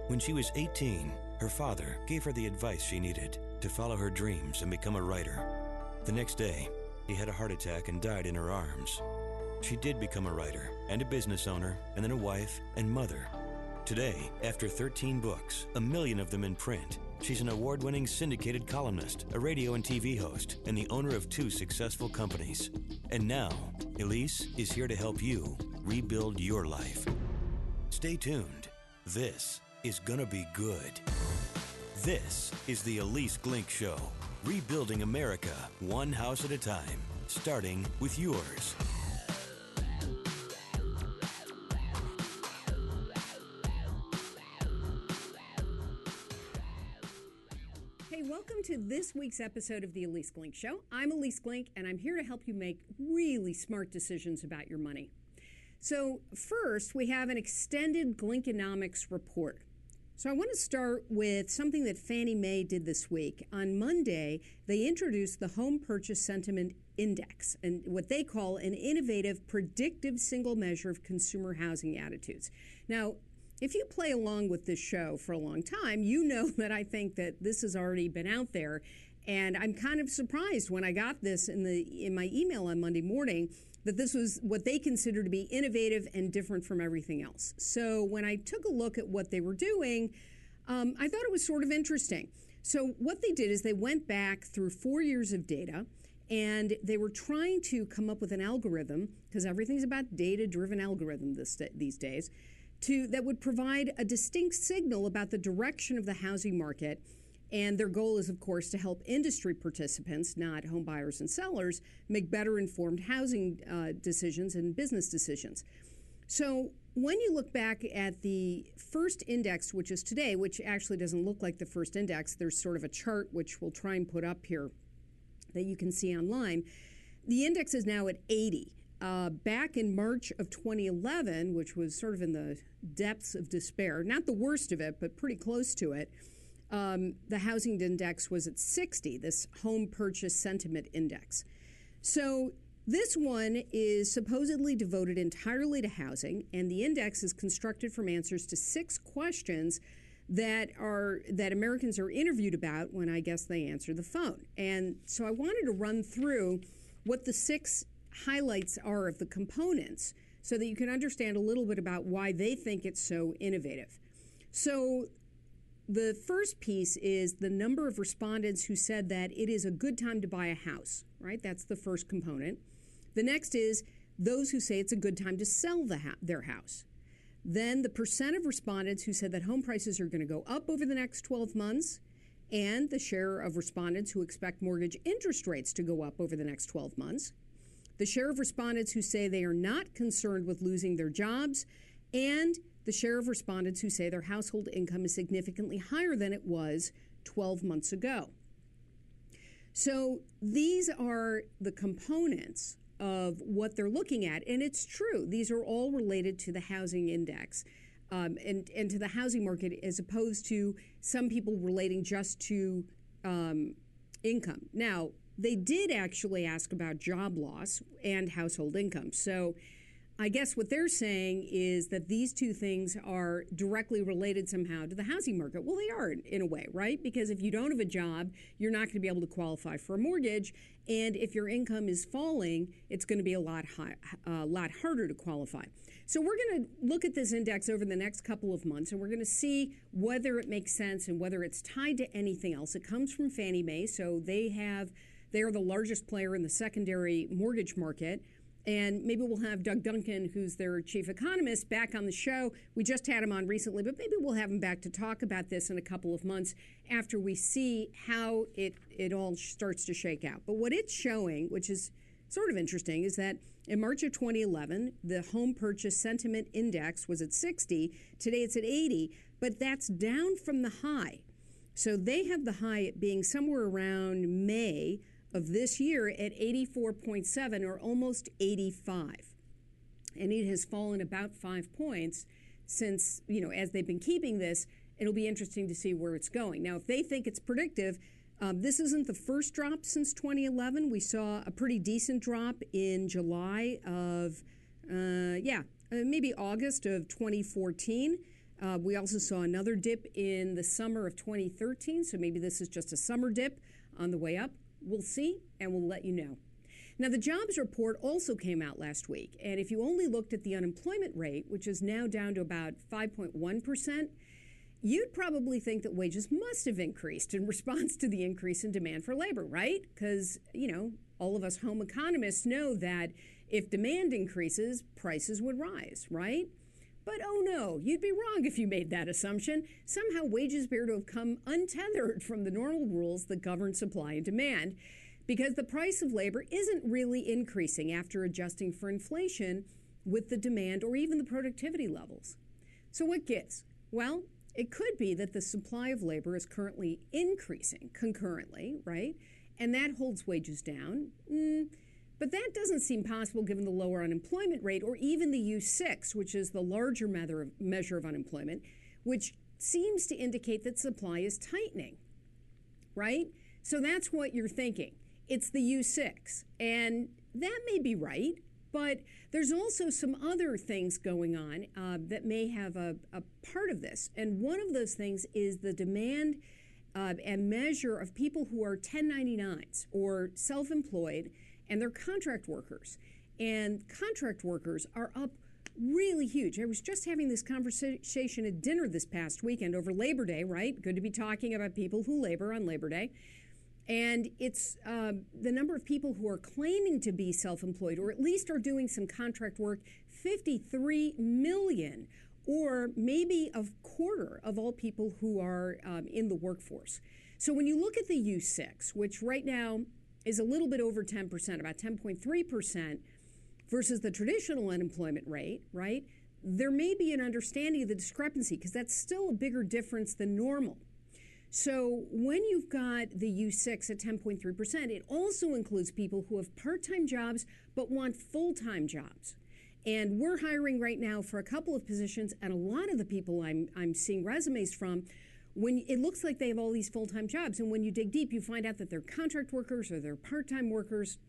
When she was 18, her father gave her the advice she needed to follow her dreams and become a writer. The next day, he had a heart attack and died in her arms. She did become a writer and a business owner and then a wife and mother. Today, after 13 books, 1 million of them in print, she's an award-winning syndicated columnist, a radio and TV host, and the owner of 2 successful companies. And now, Elise is here to help you rebuild your life. Stay tuned. This is gonna be good. This is the Elise Glink Show, rebuilding America one house at a time, starting with yours. Hey, welcome to this week's episode of the Elise Glink Show. I'm Elise Glink, and I'm here to help you make really smart decisions about your money. So first, we have an extended Glinkonomics report. So I want to start with something that Fannie Mae did this week. On Monday, they introduced the Home Purchase Sentiment Index, and what they call an innovative, predictive single measure of consumer housing attitudes. Now, if you play along with this show for a long time, you know that I think that this has already been out there. And I'm kind of surprised when I got this in my email on Monday morning that this was what they consider to be innovative and different from everything else. So when I took a look at what they were doing, I thought it was sort of interesting. So what they did is they went back through 4 years of data, and they were trying to come up with an algorithm, because everything's about data-driven algorithm these days, that would provide a distinct signal about the direction of the housing market. And their goal is, of course, to help industry participants, not home buyers and sellers, make better informed housing decisions and business decisions. So when you look back at the first index, which is today, which actually doesn't look like the first index, there's sort of a chart which we'll try and put up here that you can see online. The index is now at 80. Back in March of 2011, which was sort of in the depths of despair, not the worst of it, but pretty close to it, the housing index was at 60, this Home Purchase Sentiment Index. So this one is supposedly devoted entirely to housing, and the index is constructed from answers to 6 questions that Americans are interviewed about when I guess they answer the phone. And so I wanted to run through what the 6 highlights are of the components so that you can understand a little bit about why they think it's so innovative. So the first piece is the number of respondents who said that it is a good time to buy a house, right? That's the first component. The next is those who say it's a good time to sell their house. Then the percent of respondents who said that home prices are going to go up over the next 12 months, and the share of respondents who expect mortgage interest rates to go up over the next 12 months. The share of respondents who say they are not concerned with losing their jobs, and the share of respondents who say their household income is significantly higher than it was 12 months ago. So these are the components of what they're looking at. And it's true. These are all related to the housing index and to the housing market, as opposed to some people relating just to income. Now, they did actually ask about job loss and household income. So I guess what they're saying is that these two things are directly related somehow to the housing market. Well, they are in a way, right? Because if you don't have a job, you're not going to be able to qualify for a mortgage. And if your income is falling, it's going to be a lot harder to qualify. So we're going to look at this index over the next couple of months, and we're going to see whether it makes sense and whether it's tied to anything else. It comes from Fannie Mae, so they are the largest player in the secondary mortgage market. And maybe we'll have Doug Duncan, who's their chief economist, back on the show. We just had him on recently, but maybe we'll have him back to talk about this in a couple of months after we see how it all starts to shake out. But what it's showing, which is sort of interesting, is that in March of 2011, the Home Purchase Sentiment Index was at 60. Today it's at 80, but that's down from the high. So they have the high being somewhere around May of this year at 84.7 or almost 85. And it has fallen about 5 points since, as they've been keeping this. It'll be interesting to see where it's going. Now, if they think it's predictive, this isn't the first drop since 2011. We saw a pretty decent drop in July of, maybe August of 2014. We also saw another dip in the summer of 2013, so maybe this is just a summer dip on the way up. We'll see, and we'll let you know. Now, the jobs report also came out last week, and if you only looked at the unemployment rate, which is now down to about 5.1%, you'd probably think that wages must have increased in response to the increase in demand for labor, right? Because, all of us home economists know that if demand increases, prices would rise, right? But oh no, you'd be wrong if you made that assumption. Somehow wages appear to have come untethered from the normal rules that govern supply and demand, because the price of labor isn't really increasing after adjusting for inflation with the demand or even the productivity levels. So what gives? Well, it could be that the supply of labor is currently increasing concurrently, right? And that holds wages down. But that doesn't seem possible given the lower unemployment rate or even the U6, which is the larger measure of unemployment, which seems to indicate that supply is tightening, right? So that's what you're thinking. It's the U6. And that may be right, but there's also some other things going on that may have a part of this. And one of those things is the demand and measure of people who are 1099s or self-employed, and they're contract workers. And contract workers are up really huge. I was just having this conversation at dinner this past weekend over Labor Day, right? Good to be talking about people who labor on Labor Day. And it's the number of people who are claiming to be self-employed or at least are doing some contract work, 53 million, or maybe a quarter of all people who are in the workforce. So when you look at the U6, which right now is a little bit over 10%, about 10.3%, versus the traditional unemployment rate, right? There may be an understanding of the discrepancy because that's still a bigger difference than normal. So when you've got the U6 at 10.3%, it also includes people who have part-time jobs but want full-time jobs. And we're hiring right now for a couple of positions, and a lot of the people I'm seeing resumes from, when it looks like they have all these full-time jobs, and when you dig deep, you find out that they're contract workers or they're part-time workers,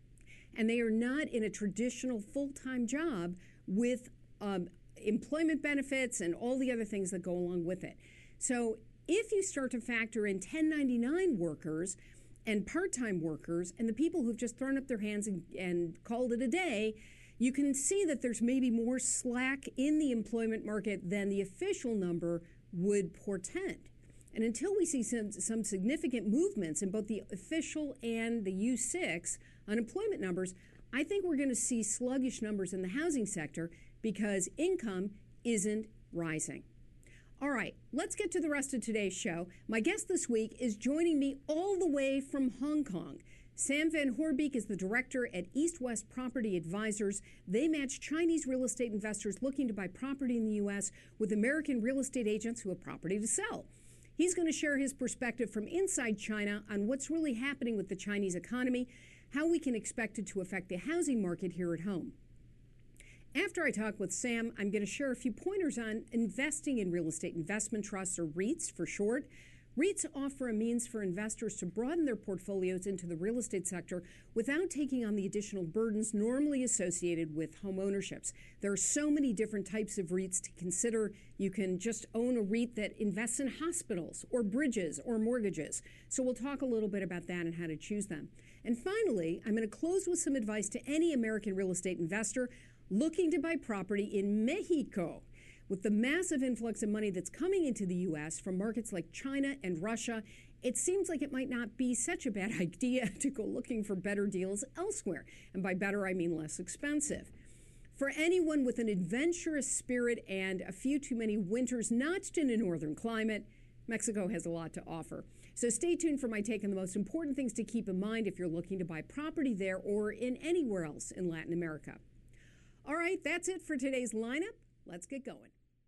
and they are not in a traditional full-time job with employment benefits and all the other things that go along with it. So if you start to factor in 1099 workers and part-time workers and the people who've just thrown up their hands and called it a day, you can see that there's maybe more slack in the employment market than the official number would portend. And until we see some significant movements in both the official and the U6 unemployment numbers, I think we're going to see sluggish numbers in the housing sector because income isn't rising. All right, let's get to the rest of today's show. My guest this week is joining me all the way from Hong Kong. Sam Van Hoorbeek is the director at East West Property Advisors. They match Chinese real estate investors looking to buy property in the U.S. with American real estate agents who have property to sell. He's going to share his perspective from inside China on what's really happening with the Chinese economy, how we can expect it to affect the housing market here at home. After I talk with Sam, I'm going to share a few pointers on investing in real estate investment trusts, or REITs for short. REITs offer a means for investors to broaden their portfolios into the real estate sector without taking on the additional burdens normally associated with home ownerships. There are so many different types of REITs to consider. You can just own a REIT that invests in hospitals or bridges or mortgages. So we'll talk a little bit about that and how to choose them. And finally, I'm going to close with some advice to any American real estate investor looking to buy property in Mexico. With the massive influx of money that's coming into the U.S. from markets like China and Russia, it seems like it might not be such a bad idea to go looking for better deals elsewhere. And by better, I mean less expensive. For anyone with an adventurous spirit and a few too many winters notched in a northern climate, Mexico has a lot to offer. So stay tuned for my take on the most important things to keep in mind if you're looking to buy property there or in anywhere else in Latin America. All right, that's it for today's lineup. Let's get going.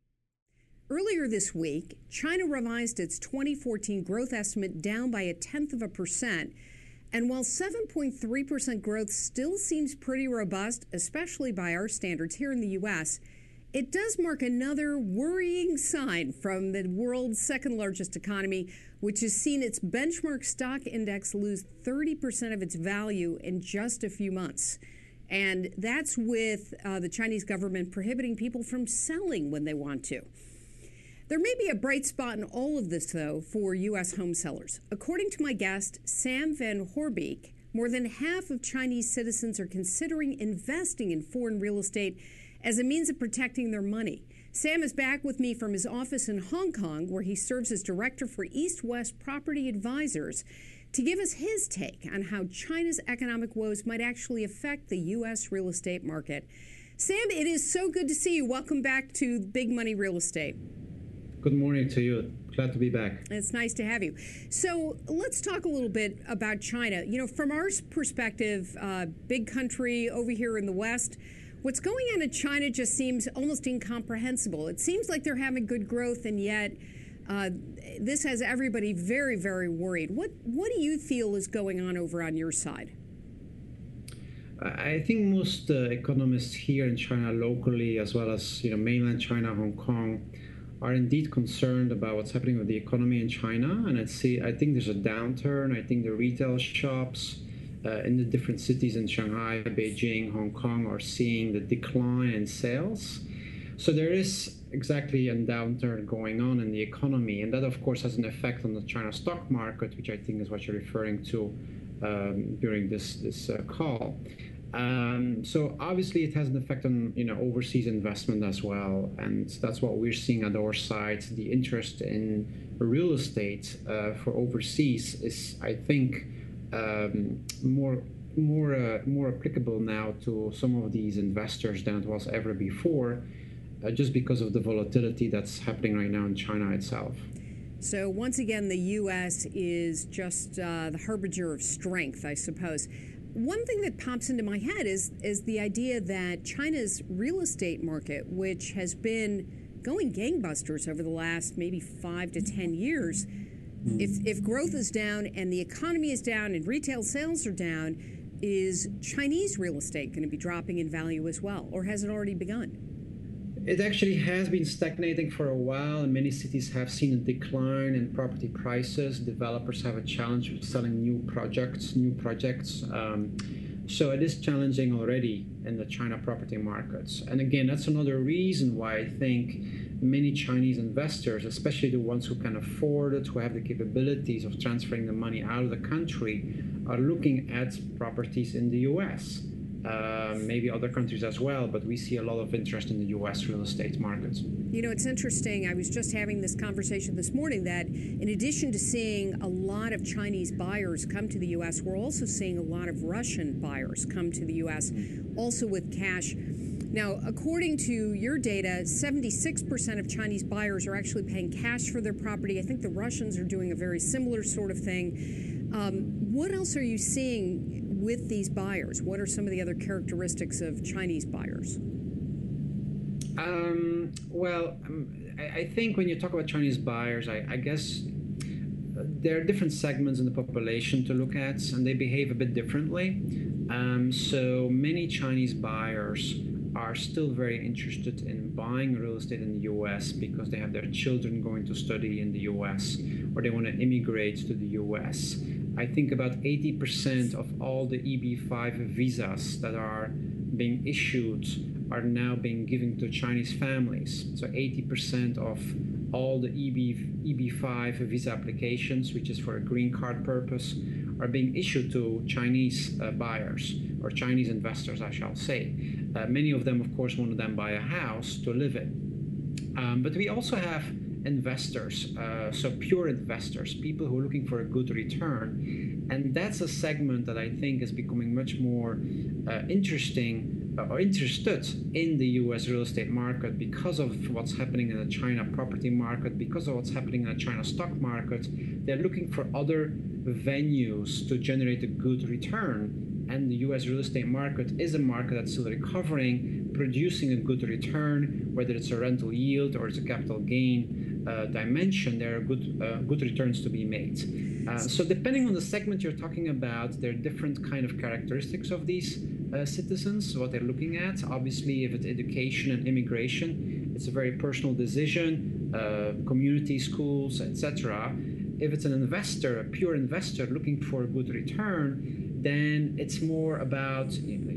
Earlier this week, China revised its 2014 growth estimate down by 0.1%. And while 7.3% growth still seems pretty robust, especially by our standards here in the U.S., it does mark another worrying sign from the world's second largest economy, which has seen its benchmark stock index lose 30% of its value in just a few months. And that's with the Chinese government prohibiting people from selling when they want to. There may be a bright spot in all of this, though, for U.S. home sellers. According to my guest, Sam Van Hoorbeek, more than half of Chinese citizens are considering investing in foreign real estate as a means of protecting their money. Sam is back with me from his office in Hong Kong, where he serves as director for East-West Property Advisors, to give us his take on how China's economic woes might actually affect the U.S. real estate market. Sam, it is so good to see you. Welcome back to Big Money Real Estate. Good morning to you. Glad to be back. It's nice to have you. So let's talk a little bit about China. You know, from our perspective, big country over here in the West, what's going on in China just seems almost incomprehensible. It seems like they're having good growth, and yet this has everybody very, very worried. What do you feel is going on over on your side? I think most economists here in China locally, as well as mainland China, Hong Kong, are indeed concerned about what's happening with the economy in China. And I think there's a downturn. I think the retail shops in the different cities in Shanghai, Beijing, Hong Kong are seeing the decline in sales. So there is exactly a downturn going on in the economy. And that, of course, has an effect on the China stock market, which I think is what you're referring to during this call. So obviously it has an effect on overseas investment as well, and that's what we're seeing at our side. The interest in real estate for overseas is, I think, more applicable now to some of these investors than it was ever before, just because of the volatility that's happening right now in China itself. So once again, the U.S. is just the harbinger of strength, I suppose. One thing that pops into my head is the idea that China's real estate market, which has been going gangbusters over the last maybe 5 to 10 years, if growth is down and the economy is down and retail sales are down, is Chinese real estate going to be dropping in value as well, or has it already begun? It actually has been stagnating for a while, and many cities have seen a decline in property prices. Developers have a challenge with selling new projects. So it is challenging already in the China property markets. And again, that's another reason why I think many Chinese investors, especially the ones who can afford it, who have the capabilities of transferring the money out of the country, are looking at properties in the U.S. Maybe other countries as well, but we see a lot of interest in the U.S. real estate markets. You know, it's interesting. I was just having this conversation this morning that in addition to seeing a lot of Chinese buyers come to the U.S., we're also seeing a lot of Russian buyers come to the U.S., also with cash. Now, according to your data, 76% of Chinese buyers are actually paying cash for their property. I think the Russians are doing a very similar sort of thing. What else are you seeing with these buyers? What are some of the other characteristics of Chinese buyers? I think when you talk about Chinese buyers, I guess there are different segments in the population to look at, and they behave a bit differently. So many Chinese buyers are still very interested in buying real estate in the U.S. because they have their children going to study in the U.S. or they want to immigrate to the U.S. I think about 80% of all the EB-5 visas that are being issued are now being given to Chinese families. So 80% of all the EB-5 visa applications, which is for a green card purpose, are being issued to Chinese buyers or Chinese investors, I shall say. Many of them, of course, want to then buy a house to live in. But we also have investors, so pure investors, people who are looking for a good return. And that's a segment that I think is becoming much more interesting or interested in the U.S. real estate market because of what's happening in the China property market, because of what's happening in the China stock market. They're looking for other venues to generate a good return. And the U.S. real estate market is a market that's still recovering, producing a good return, whether it's a rental yield or it's a capital gain dimension. There are good returns to be made. So depending on the segment you're talking about, there are different kind of characteristics of these citizens, what they're looking at. Obviously, if it's education and immigration, it's a very personal decision, community schools, etc. If it's an investor, a pure investor looking for a good return, then it's more about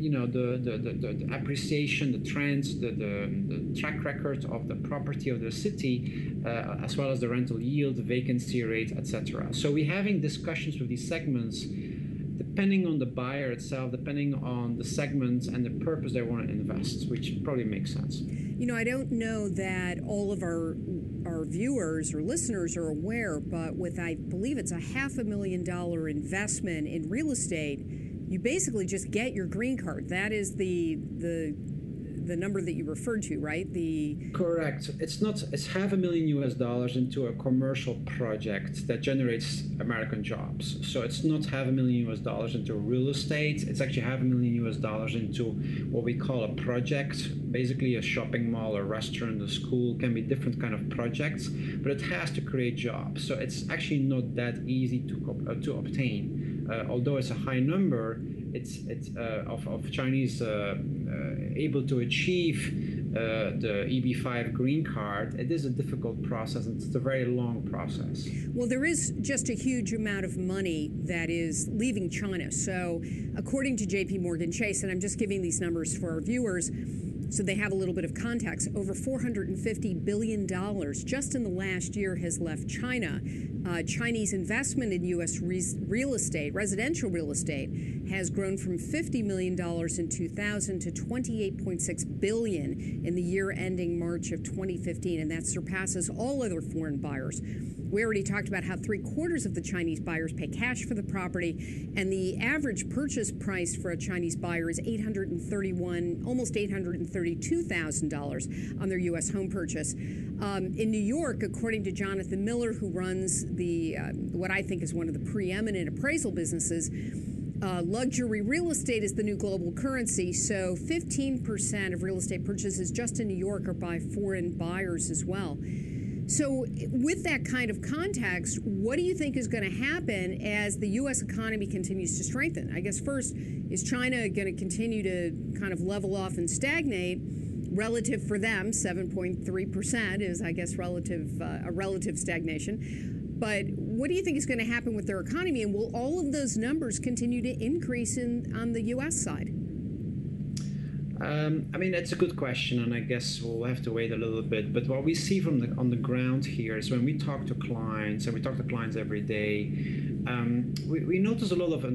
the appreciation, the trends, the track record of the property of the city, as well as the rental yield, the vacancy rate, etc. So we're having discussions with these segments depending on the buyer itself, depending on the segment and the purpose they want to invest, which probably makes sense. I don't know that all of our viewers or listeners are aware, but with, I believe it's a $500,000 investment in real estate, you basically just get your green card. That is the number that you referred to, right? Correct. It's $500,000 into a commercial project that generates American jobs. So it's not $500,000 into real estate. It's actually $500,000 into what we call a project, basically a shopping mall, a restaurant, a school, can be different kind of projects, but it has to create jobs. So it's actually not that easy to obtain. Although it's a high number, it's of Chinese able to achieve the EB-5 green card. It is a difficult process, and it's a very long process. Well, there is just a huge amount of money that is leaving China. So according to JP Morgan Chase, and I'm just giving these numbers for our viewers so they have a little bit of context, over $450 billion just in the last year has left China. Chinese investment in U.S. real estate, residential real estate, has grown from $50 million in 2000 to $28.6 billion in the year ending March of 2015, and that surpasses all other foreign buyers. We already talked about how 3/4 of the Chinese buyers pay cash for the property, and the average purchase price for a Chinese buyer is almost $832,000 on their U.S. home purchase. In New York, according to Jonathan Miller, who runs what I think is one of the preeminent appraisal businesses, luxury real estate is the new global currency, so 15% of real estate purchases just in New York are by foreign buyers as well. So with that kind of context, what do you think is going to happen as the U.S. economy continues to strengthen? I guess first, is China going to continue to kind of level off and stagnate? Relative for them, 7.3% is, I guess, a relative stagnation. But what do you think is going to happen with their economy? And will all of those numbers continue to increase on the U.S. side? It's a good question, and I guess we'll have to wait a little bit. But what we see on the ground here is when we talk to clients, and we talk to clients every day, we notice a lot of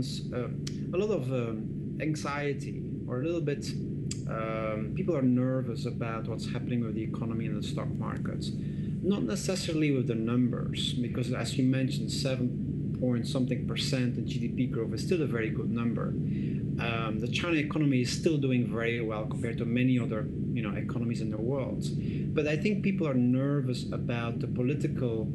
anxiety, or a little bit. People are nervous about what's happening with the economy and the stock markets. Not necessarily with the numbers, because as you mentioned, 7-point-something% in GDP growth is still a very good number. The China economy is still doing very well compared to many other economies in the world. But I think people are nervous about the political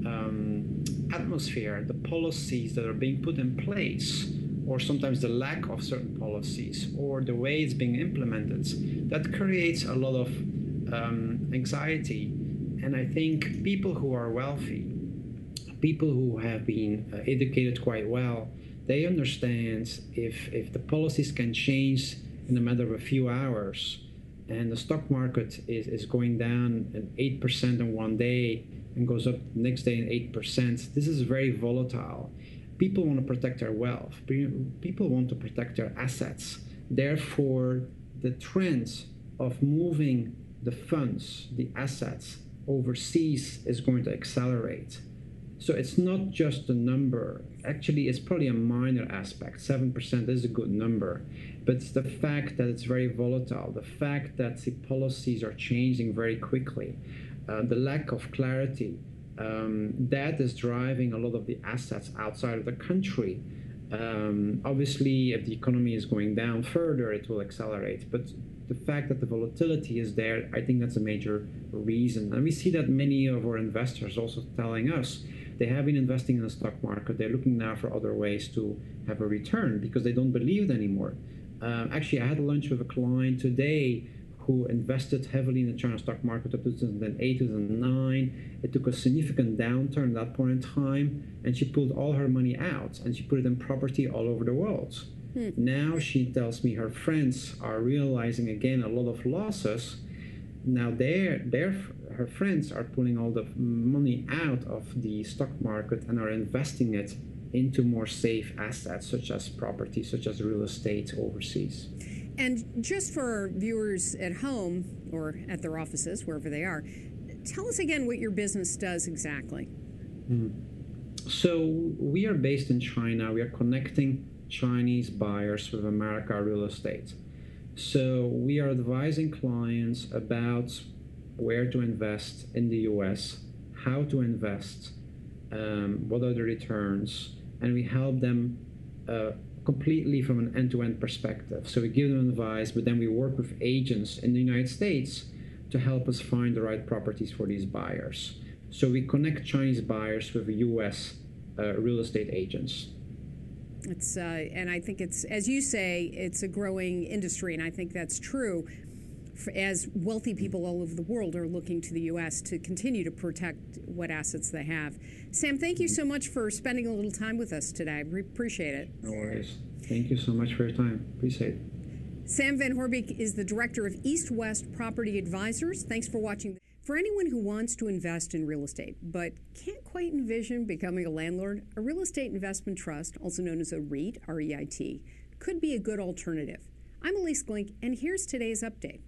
atmosphere, the policies that are being put in place, or sometimes the lack of certain policies, or the way it's being implemented. That creates a lot of anxiety. And I think people who are wealthy, people who have been educated quite well, they understand if the policies can change in a matter of a few hours, and the stock market is going down 8% in one day and goes up the next day in 8%, this is very volatile. People want to protect their wealth. People want to protect their assets. Therefore, the trend of moving the funds, the assets, overseas is going to accelerate. So it's not just the number. Actually, it's probably a minor aspect. 7% is a good number. But it's the fact that it's very volatile, the fact that the policies are changing very quickly, the lack of clarity, that is driving a lot of the assets outside of the country. Obviously, if the economy is going down further, it will accelerate. But the fact that the volatility is there, I think that's a major reason. And we see that many of our investors also telling us they have been investing in the stock market. They're looking now for other ways to have a return because they don't believe it anymore. Actually, I had lunch with a client today who invested heavily in the China stock market in 2008, 2009. It took a significant downturn at that point in time, and she pulled all her money out, and she put it in property all over the world. Now she tells me her friends are realizing again a lot of losses. Now her friends are pulling all the money out of the stock market and are investing it into more safe assets, such as property, such as real estate overseas. And just for our viewers at home or at their offices, wherever they are, tell us again what your business does exactly. So we are based in China. We are connecting Chinese buyers with America real estate. So we are advising clients about where to invest in the US, how to invest, what are the returns, and we help them completely from an end-to-end perspective. So we give them advice, but then we work with agents in the United States to help us find the right properties for these buyers. So we connect Chinese buyers with US real estate agents. It's and I think it's, as you say, it's a growing industry, and I think that's true as wealthy people all over the world are looking to the U.S. to continue to protect what assets they have. Sam, thank you so much for spending a little time with us today. We appreciate it. No worries. Thank you so much for your time. Appreciate it. Sam Van Hoorbeek is the director of East West Property Advisors. Thanks for watching. For anyone who wants to invest in real estate but can't quite envision becoming a landlord, a real estate investment trust, also known as a REIT, R-E-I-T, could be a good alternative. I'm Elise Glink, and here's today's update.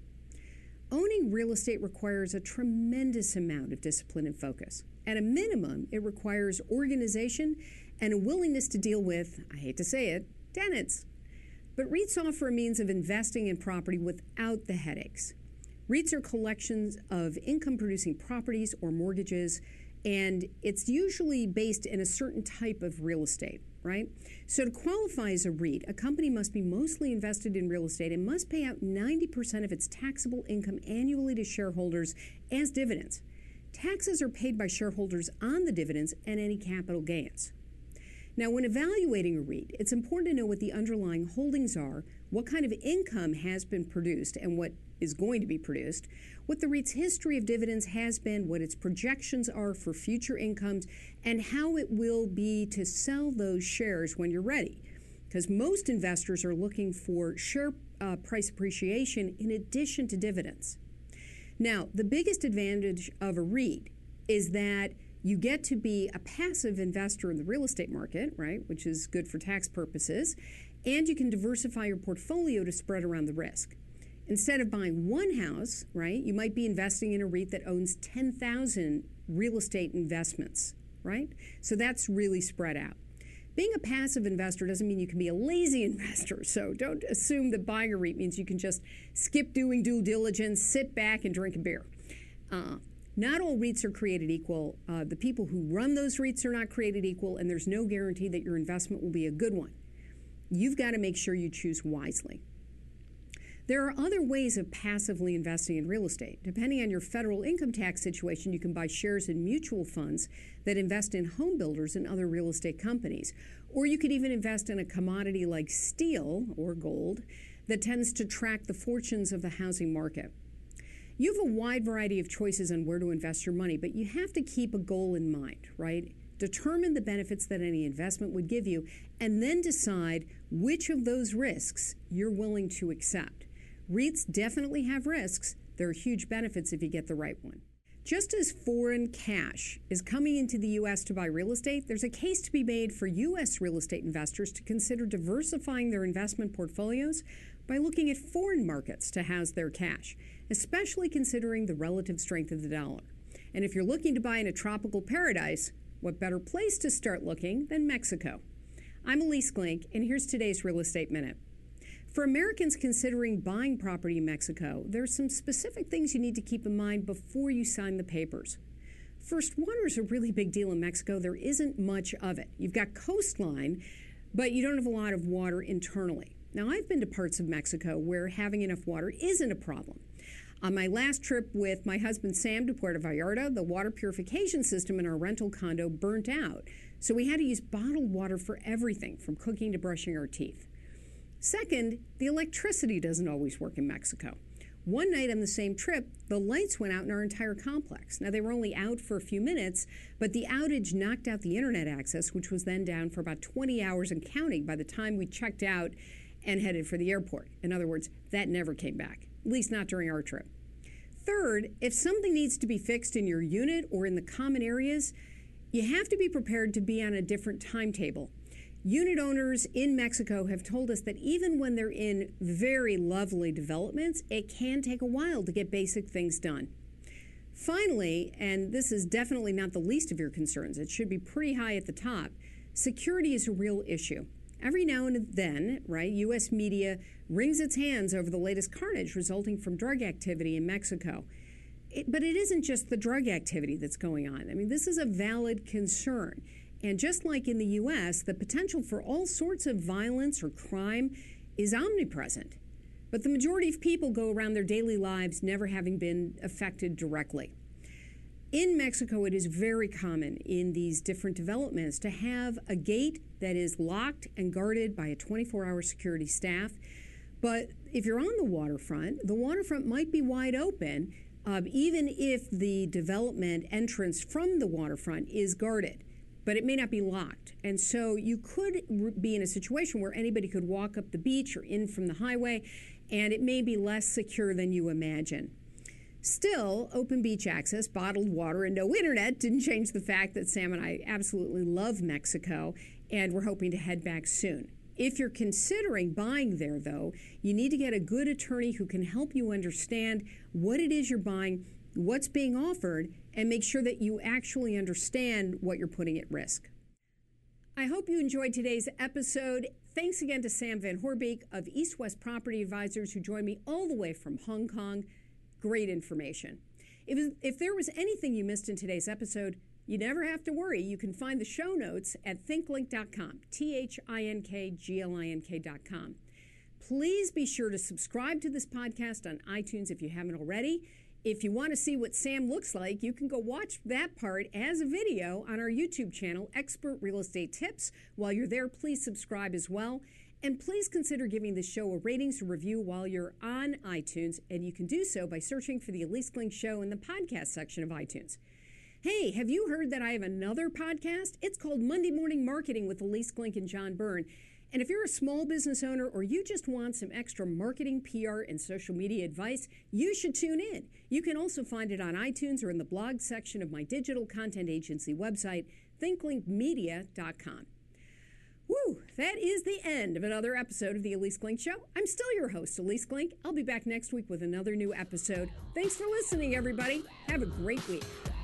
Owning real estate requires a tremendous amount of discipline and focus. At a minimum, it requires organization and a willingness to deal with, I hate to say it, tenants. But REITs offer a means of investing in property without the headaches. REITs are collections of income-producing properties or mortgages, and it's usually based in a certain type of real estate, right? So to qualify as a REIT, a company must be mostly invested in real estate and must pay out 90% of its taxable income annually to shareholders as dividends. Taxes are paid by shareholders on the dividends and any capital gains. Now, when evaluating a REIT, it's important to know what the underlying holdings are, what kind of income has been produced and what is going to be produced, what the REIT's history of dividends has been, what its projections are for future incomes, and how it will be to sell those shares when you're ready. Because most investors are looking for share price appreciation in addition to dividends. Now, the biggest advantage of a REIT is that you get to be a passive investor in the real estate market, right, which is good for tax purposes, and you can diversify your portfolio to spread around the risk. Instead of buying one house, right, you might be investing in a REIT that owns 10,000 real estate investments, right? So that's really spread out. Being a passive investor doesn't mean you can be a lazy investor, so don't assume that buying a REIT means you can just skip doing due diligence, sit back, and drink a beer. Not all REITs are created equal. The people who run those REITs are not created equal, and there's no guarantee that your investment will be a good one. You've got to make sure you choose wisely. There are other ways of passively investing in real estate. Depending on your federal income tax situation, you can buy shares in mutual funds that invest in home builders and other real estate companies. Or you could even invest in a commodity like steel or gold that tends to track the fortunes of the housing market. You have a wide variety of choices on where to invest your money, but you have to keep a goal in mind, right? Determine the benefits that any investment would give you, and then decide which of those risks you're willing to accept. REITs definitely have risks. There are huge benefits if you get the right one. Just as foreign cash is coming into the U.S. to buy real estate, there's a case to be made for U.S. real estate investors to consider diversifying their investment portfolios by looking at foreign markets to house their cash, especially considering the relative strength of the dollar. And if you're looking to buy in a tropical paradise, what better place to start looking than Mexico? I'm Elise Glink, and here's today's Real Estate Minute. For Americans considering buying property in Mexico, there are some specific things you need to keep in mind before you sign the papers. First, water is a really big deal in Mexico. There isn't much of it. You've got coastline, but you don't have a lot of water internally. Now, I've been to parts of Mexico where having enough water isn't a problem. On my last trip with my husband Sam to Puerto Vallarta, the water purification system in our rental condo burnt out, so we had to use bottled water for everything, from cooking to brushing our teeth. Second, the electricity doesn't always work in Mexico. One night on the same trip, the lights went out in our entire complex. Now, they were only out for a few minutes, but the outage knocked out the internet access, which was then down for about 20 hours and counting by the time we checked out and headed for the airport. In other words, that never came back, at least not during our trip. Third, if something needs to be fixed in your unit or in the common areas, You have to be prepared to be on a different timetable. Unit owners in Mexico have told us that even when they're in very lovely developments, it can take a while to get basic things done. Finally, and this is definitely not the least of your concerns, it should be pretty high at the top, security is a real issue. Every now and then, right, U.S. media wrings its hands over the latest carnage resulting from drug activity in Mexico. But it isn't just the drug activity that's going on. I mean, this is a valid concern. And just like in the U.S., the potential for all sorts of violence or crime is omnipresent. But the majority of people go around their daily lives never having been affected directly. In Mexico, it is very common in these different developments to have a gate that is locked and guarded by a 24-hour security staff. But if you're on the waterfront might be wide open, even if the development entrance from the waterfront is guarded. But it may not be locked. And so you could be in a situation where anybody could walk up the beach or in from the highway, and it may be less secure than you imagine. Still, open beach access, bottled water, and no internet didn't change the fact that Sam and I absolutely love Mexico, and we're hoping to head back soon. If you're considering buying there, though, you need to get a good attorney who can help you understand what it is you're buying, what's being offered, and make sure that you actually understand what you're putting at risk. I hope you enjoyed today's episode. Thanks again to Sam Van Horbeek of East West Property Advisors, who joined me all the way from Hong Kong. Great information. If there was anything you missed in today's episode, you never have to worry. You can find the show notes at thinklink.com, THINKGLINK.com. Please be sure to subscribe to this podcast on iTunes if you haven't already. If you want to see what Sam looks like, you can go watch that part as a video on our YouTube channel, Expert Real Estate Tips. While you're there, please subscribe as well. And please consider giving the show a ratings or review while you're on iTunes. And you can do so by searching for The Elise Glink Show in the podcast section of iTunes. Hey, have you heard that I have another podcast? It's called Monday Morning Marketing with Elise Glink and John Byrne. And if you're a small business owner or you just want some extra marketing, PR, and social media advice, you should tune in. You can also find it on iTunes or in the blog section of my digital content agency website, thinklinkmedia.com. Woo, that is the end of another episode of The Elise Glink Show. I'm still your host, Elise Glink. I'll be back next week with another new episode. Thanks for listening, everybody. Have a great week.